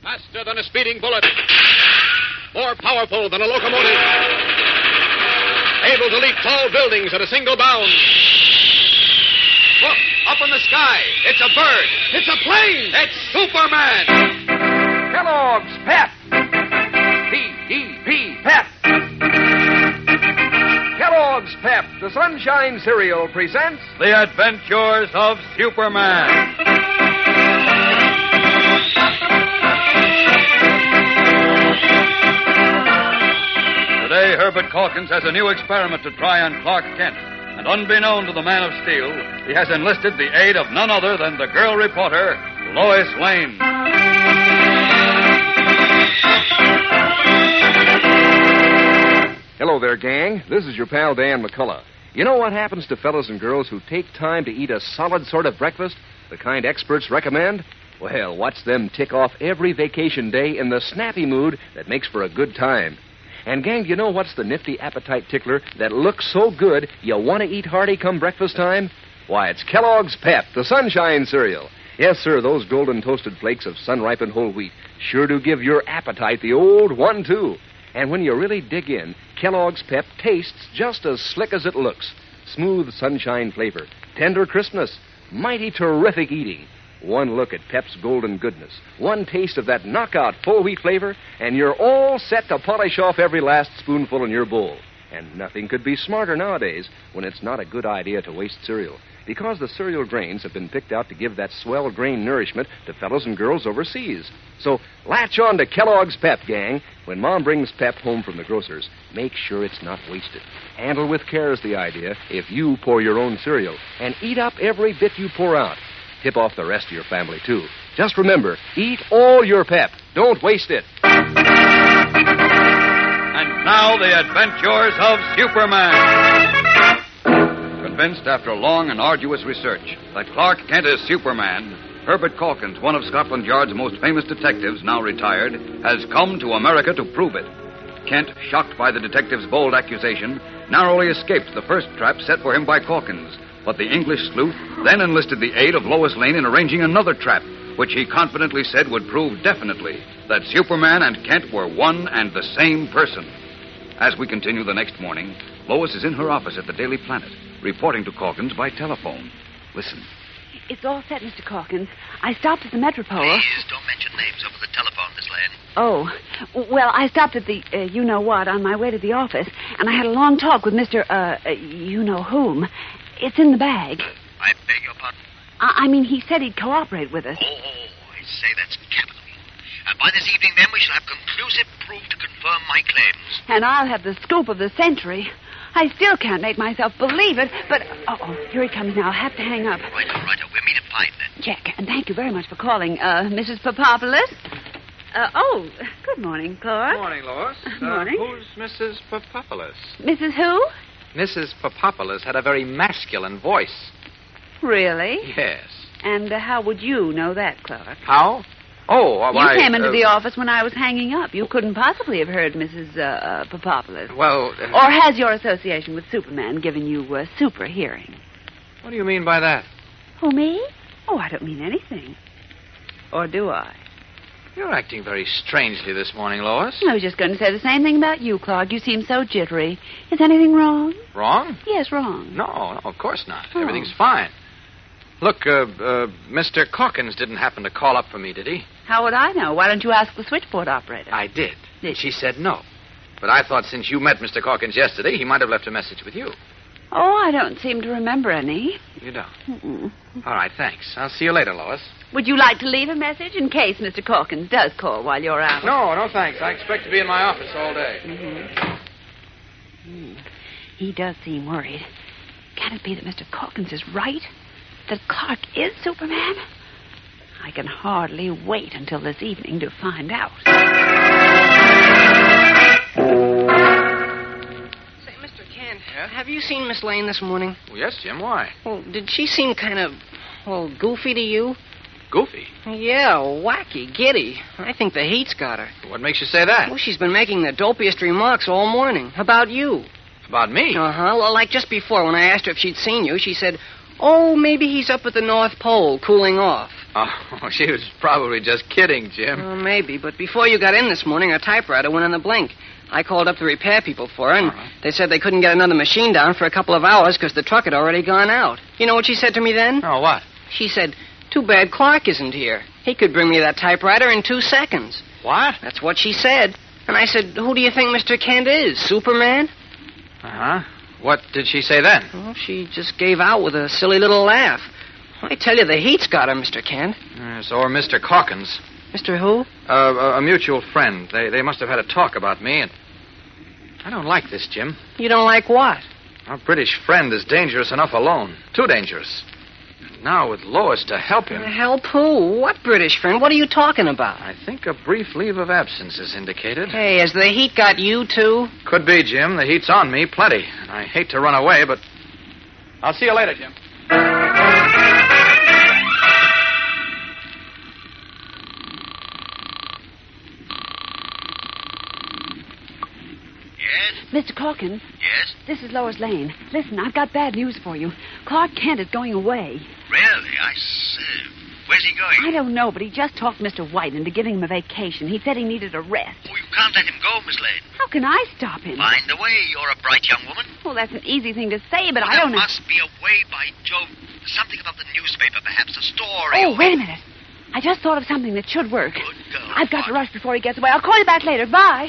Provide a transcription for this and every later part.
Faster than a speeding bullet. More powerful than a locomotive. Able to leap tall buildings at a single bound. Look, up in the sky. It's a bird. It's a plane. It's Superman. Kellogg's Pep. P-E-P, Pep. Kellogg's Pep, the Sunshine Cereal, presents The Adventures of Superman. Today, Herbert Calkins has a new experiment to try on Clark Kent. And unbeknown to the Man of Steel, he has enlisted the aid of none other than the girl reporter, Lois Lane. Hello there, gang. This is your pal Dan McCullough. You know what happens to fellas and girls who take time to eat a solid sort of breakfast, the kind experts recommend? Well, watch them tick off every vacation day in the snappy mood that makes for a good time. And, gang, do you know what's the nifty appetite tickler that looks so good you want to eat hearty come breakfast time? Why, it's Kellogg's Pep, the Sunshine Cereal. Yes, sir, those golden toasted flakes of sun-ripened whole wheat sure do give your appetite the old 1-2. And when you really dig in, Kellogg's Pep tastes just as slick as it looks. Smooth sunshine flavor, tender crispness, mighty terrific eating. One look at Pep's golden goodness, one taste of that knockout full wheat flavor, and you're all set to polish off every last spoonful in your bowl. And nothing could be smarter nowadays when it's not a good idea to waste cereal, because the cereal grains have been picked out to give that swell grain nourishment to fellows and girls overseas. So latch on to Kellogg's Pep, gang. When Mom brings Pep home from the grocer's, make sure it's not wasted. Handle with care is the idea if you pour your own cereal, and eat up every bit you pour out. Tip off the rest of your family, too. Just remember, eat all your Pep. Don't waste it. And now, the adventures of Superman. Convinced after long and arduous research that Clark Kent is Superman, Herbert Calkins, one of Scotland Yard's most famous detectives, now retired, has come to America to prove it. Kent, shocked by the detective's bold accusation, narrowly escaped the first trap set for him by Calkins. But the English sleuth then enlisted the aid of Lois Lane in arranging another trap, which he confidently said would prove definitely that Superman and Kent were one and the same person. As we continue the next morning, Lois is in her office at the Daily Planet, reporting to Calkins by telephone. Listen. It's all set, Mr. Calkins. I stopped at the Metropole. Please, don't mention names over the telephone, Miss Lane. Oh, well, I stopped at the you-know-what on my way to the office, and I had a long talk with Mr. You-know-whom. It's in the bag. I beg your pardon? I mean, he said he'd cooperate with us. Oh, I say that's capital. By this evening, then, we shall have conclusive proof to confirm my claims. And I'll have the scoop of the century. I still can't make myself believe it, but... Uh-oh, here he comes now. I'll have to hang up. Right. We'll meet at 5, then. Check. And thank you very much for calling, Mrs. Papopoulos. Good morning, Clark. Good morning, Lois. Morning. Who's Mrs. Papopoulos? Mrs. Who? Mrs. Papopoulos had a very masculine voice. Really? Yes. And how would you know that, Clark? How? Oh, You came into the office when I was hanging up. You couldn't possibly have heard Mrs. Papopoulos. Well... Or has your association with Superman given you super hearing? What do you mean by that? Who, me? Oh, I don't mean anything. Or do I? You're acting very strangely this morning, Lois. I was just going to say the same thing about you, Clark. You seem so jittery. Is anything wrong? Wrong? Yes, wrong. No, of course not. Oh. Everything's fine. Look, Mr. Calkins didn't happen to call up for me, did he? How would I know? Why don't you ask the switchboard operator? I did. Did She said no. But I thought since you met Mr. Calkins yesterday, he might have left a message with you. Oh, I don't seem to remember any. You don't? Mm-mm. All right, thanks. I'll see you later, Lois. Would you like to leave a message in case Mr. Calkins does call while you're out? No, thanks. I expect to be in my office all day. Mm-hmm. He does seem worried. Can it be that Mr. Calkins is right? That Clark is Superman? I can hardly wait until this evening to find out. Say, Mr. Kent, have you seen Miss Lane this morning? Well, yes, Jim. Why? Well, did she seem kind of, goofy to you? Goofy? Yeah, wacky, giddy. I think the heat's got her. What makes you say that? Well, she's been making the dopiest remarks all morning. About you. About me? Uh-huh. Well, like just before, when I asked her if she'd seen you, she said, oh, maybe he's up at the North Pole cooling off. Oh, she was probably just kidding, Jim. Maybe, but before you got in this morning, her typewriter went in the blink. I called up the repair people for her, and they said they couldn't get another machine down for a couple of hours because the truck had already gone out. You know what she said to me then? Oh, what? She said, too bad Clark isn't here. He could bring me that typewriter in 2 seconds. What? That's what she said. And I said, who do you think Mr. Kent is, Superman? Uh-huh. What did she say then? Well, she just gave out with a silly little laugh. I tell you, the heat's got her, Mr. Kent. Yes, or Mr. Calkins. Mr. who? A mutual friend. They must have had a talk about me, and I don't like this, Jim. You don't like what? Our British friend is dangerous enough alone. Too dangerous. Now with Lois to help him. Help who? What British friend? What are you talking about? I think a brief leave of absence is indicated. Hey, has the heat got you, too? Could be, Jim. The heat's on me, plenty. And I hate to run away, but I'll see you later, Jim. Mr. Calkins? Yes? This is Lois Lane. Listen, I've got bad news for you. Clark Kent is going away. Really? Where's he going? I don't know, but he just talked Mr. White into giving him a vacation. He said he needed a rest. Oh, you can't let him go, Miss Lane. How can I stop him? Find a way. You're a bright young woman. Well, that's an easy thing to say, but I There don't know. must be a way, by Jove. Something about the newspaper, perhaps. A story. Oh, wait a minute. I just thought of something that should work. Good girl. I've got to rush before he gets away. I'll call you back later. Bye.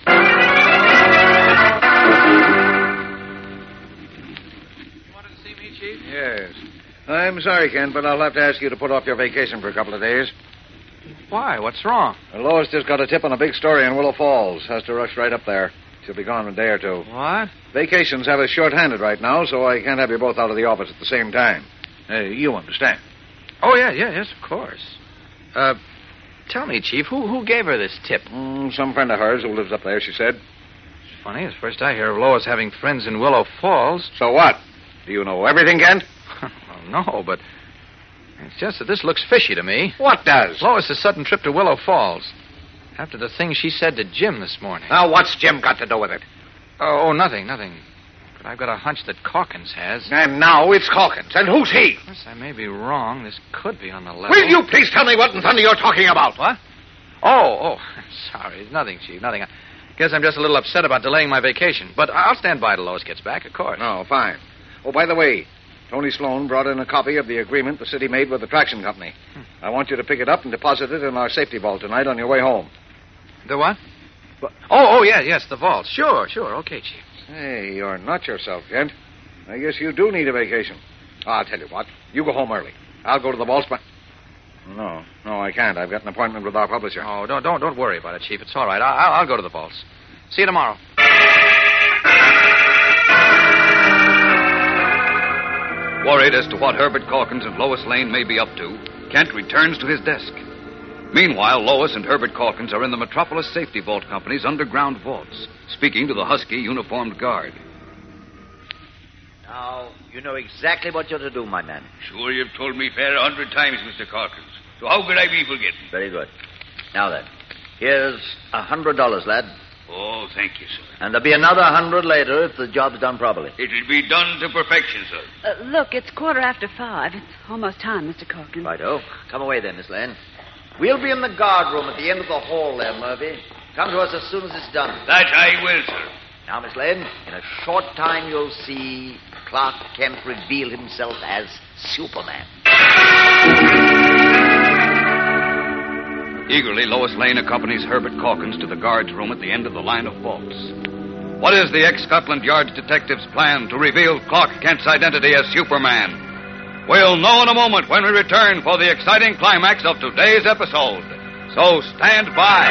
Yes. I'm sorry, Kent, but I'll have to ask you to put off your vacation for a couple of days. Why? What's wrong? Lois just got a tip on a big story in Willow Falls. Has to rush right up there. She'll be gone in a day or two. What? Vacations have us short-handed right now, so I can't have you both out of the office at the same time. You understand. Oh, yes, of course. Tell me, Chief, who gave her this tip? Some friend of hers who lives up there, she said. It's funny. It's the first I hear of Lois having friends in Willow Falls. So what? Do you know everything, Kent? Well, no, but it's just that this looks fishy to me. What does? Lois's sudden trip to Willow Falls. After the thing she said to Jim this morning. Now, what's Jim got to do with it? Oh, nothing. But I've got a hunch that Calkins has. And now it's Calkins. And who's he? Of course, I may be wrong. This could be on the level. Will you please tell me what in thunder you're talking about? What? Oh, sorry. It's nothing, Chief. Nothing. I guess I'm just a little upset about delaying my vacation. But I'll stand by till Lois gets back, of course. Oh, fine. Oh, by the way, Tony Sloan brought in a copy of the agreement the city made with the traction company. I want you to pick it up and deposit it in our safety vault tonight on your way home. The what? Yes, the vault. Sure. Okay, Chief. Hey, you're not yourself, Kent. I guess you do need a vacation. I'll tell you what. You go home early. I'll go to the vaults, but... No, I can't. I've got an appointment with our publisher. Oh, don't worry about it, Chief. It's all right. I'll go to the vaults. See you tomorrow. Worried as to what Herbert Calkins and Lois Lane may be up to, Kent returns to his desk. Meanwhile, Lois and Herbert Calkins are in the Metropolis Safety Vault Company's underground vaults, speaking to the husky uniformed guard. Now, you know exactly what you're to do, my man. Sure, you've told me fair 100 times, Mr. Calkins. So how could I be forgetting? Very good. Now then, here's $100, lad. Oh, thank you, sir. And there'll be another 100 later if the job's done properly. It'll be done to perfection, sir. Look, it's 5:15. It's almost time, Mr. Calkins. Righto. Come away then, Miss Lane. We'll be in the guard room at the end of the hall there, Murphy. Come to us as soon as it's done. That I will, sir. Now, Miss Lane, in a short time you'll see Clark Kent reveal himself as Superman. Eagerly, Lois Lane accompanies Herbert Calkins to the guard's room at the end of the line of vaults. What is the ex-Scotland Yard detective's plan to reveal Clark Kent's identity as Superman? We'll know in a moment when we return for the exciting climax of today's episode. So stand by.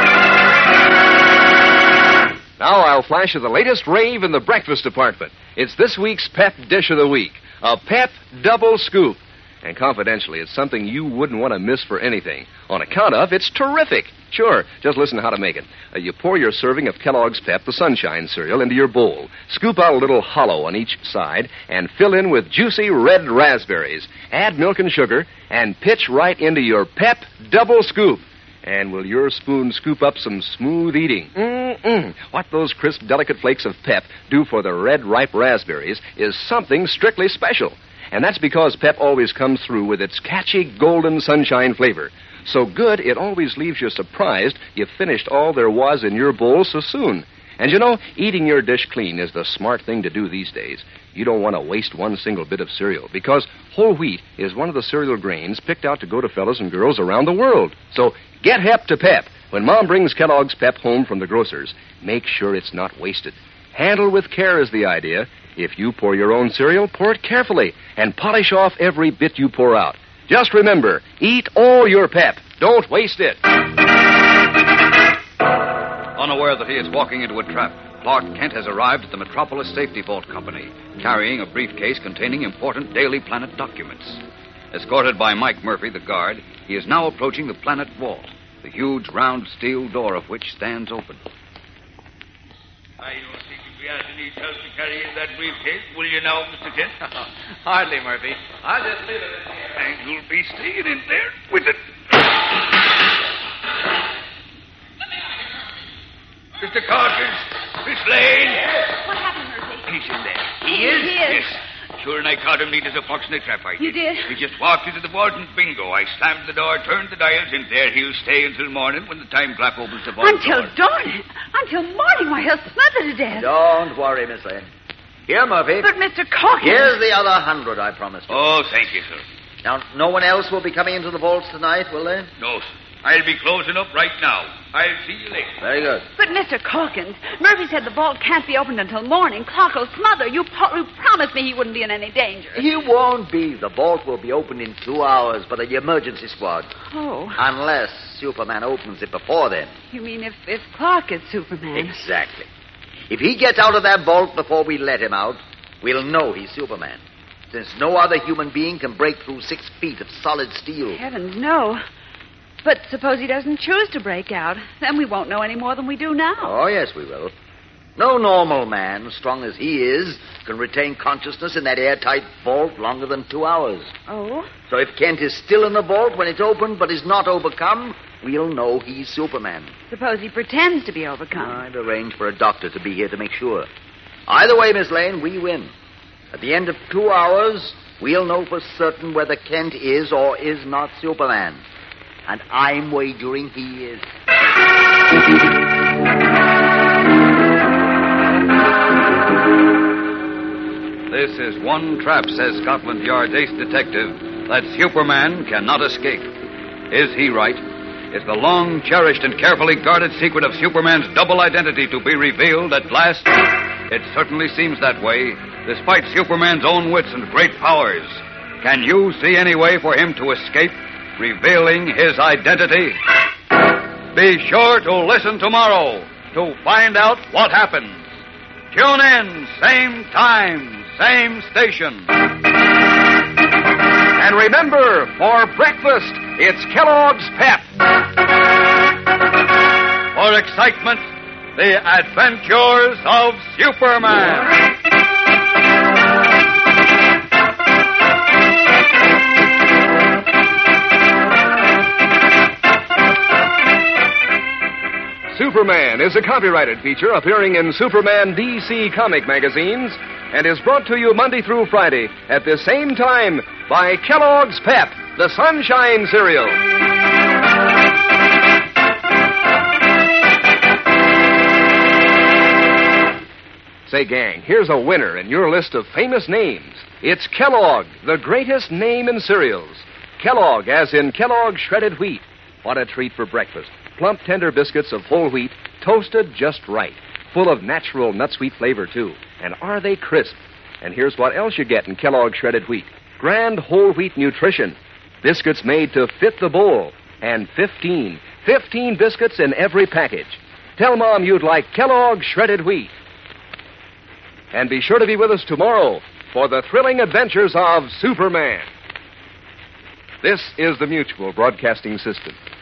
Now I'll flash you the latest rave in the breakfast department. It's this week's Pep Dish of the Week, a Pep Double Scoop. And confidentially, it's something you wouldn't want to miss for anything. On account of, it's terrific. Sure, just listen to how to make it. You pour your serving of Kellogg's Pep, the Sunshine cereal, into your bowl. Scoop out a little hollow on each side and fill in with juicy red raspberries. Add milk and sugar and pitch right into your Pep Double Scoop. And will your spoon scoop up some smooth eating? What those crisp, delicate flakes of Pep do for the red, ripe raspberries is something strictly special. And that's because Pep always comes through with its catchy golden sunshine flavor. So good, it always leaves you surprised you've finished all there was in your bowl so soon. And you know, eating your dish clean is the smart thing to do these days. You don't want to waste one single bit of cereal, because whole wheat is one of the cereal grains picked out to go to fellas and girls around the world. So get hep to Pep. When Mom brings Kellogg's Pep home from the grocer's, make sure it's not wasted. Handle with care is the idea. If you pour your own cereal, pour it carefully and polish off every bit you pour out. Just remember, eat all your Pep. Don't waste it. Unaware that he is walking into a trap, Clark Kent has arrived at the Metropolis Safety Vault Company, carrying a briefcase containing important Daily Planet documents. Escorted by Mike Murphy, the guard, he is now approaching the Planet Vault, the huge round steel door of which stands open. I don't think if we ask any help to carry in that briefcase, will you now, Mr. Kent? Hardly, Murphy. I'll just leave it in here. And you'll be staying in there with it. Mr. Calkins, Miss Lane. What happened, Murphy? He's in there. He is? Yes. Sure, and I caught him neat as a fox in a trap, I did. You did? He just walked into the vault and bingo. I slammed the door, turned the dials, and there he'll stay until morning when the time clock opens the vault Until door. dawn? Until morning? Why, he'll smother to death. Don't worry, Miss Lane. Here, Murphy. But, Mr. Calkins... Here's the other 100 I promised you. Oh, thank you, sir. Now, no one else will be coming into the vaults tonight, will they? No, sir. I'll be closing up right now. I'll see you later. Very good. But, Mr. Calkins, Murphy said the vault can't be opened until morning. Clark will smother. You promised me he wouldn't be in any danger. He won't be. The vault will be opened in 2 hours by the emergency squad. Oh. Unless Superman opens it before then. You mean if Clark is Superman? Exactly. If he gets out of that vault before we let him out, we'll know he's Superman. Since no other human being can break through 6 feet of solid steel. Heavens, no. But suppose he doesn't choose to break out. Then we won't know any more than we do now. Oh, yes, we will. No normal man, strong as he is, can retain consciousness in that airtight vault longer than 2 hours. Oh? So if Kent is still in the vault when it's opened but is not overcome, we'll know he's Superman. Suppose he pretends to be overcome. I've arranged for a doctor to be here to make sure. Either way, Miss Lane, we win. At the end of 2 hours, we'll know for certain whether Kent is or is not Superman. And I'm wagering he is. This is one trap, says Scotland Yard's ace detective, that Superman cannot escape. Is he right? Is the long-cherished and carefully guarded secret of Superman's double identity to be revealed at last? It certainly seems that way, despite Superman's own wits and great powers. Can you see any way for him to escape, revealing his identity? Be sure to listen tomorrow to find out what happens. Tune in, same time, same station. And remember, for breakfast, it's Kellogg's Pep. For excitement, the adventures of Superman. Superman is a copyrighted feature appearing in Superman DC comic magazines and is brought to you Monday through Friday at the same time by Kellogg's Pep, the Sunshine Cereal. Say, gang, here's a winner in your list of famous names. It's Kellogg, the greatest name in cereals. Kellogg, as in Kellogg shredded wheat. What a treat for breakfast. Plump, tender biscuits of whole wheat, toasted just right. Full of natural nut-sweet flavor, too. And are they crisp? And here's what else you get in Kellogg shredded wheat. Grand whole wheat nutrition. Biscuits made to fit the bowl. And 15 biscuits in every package. Tell Mom you'd like Kellogg shredded wheat. And be sure to be with us tomorrow for the thrilling adventures of Superman. This is the Mutual Broadcasting System.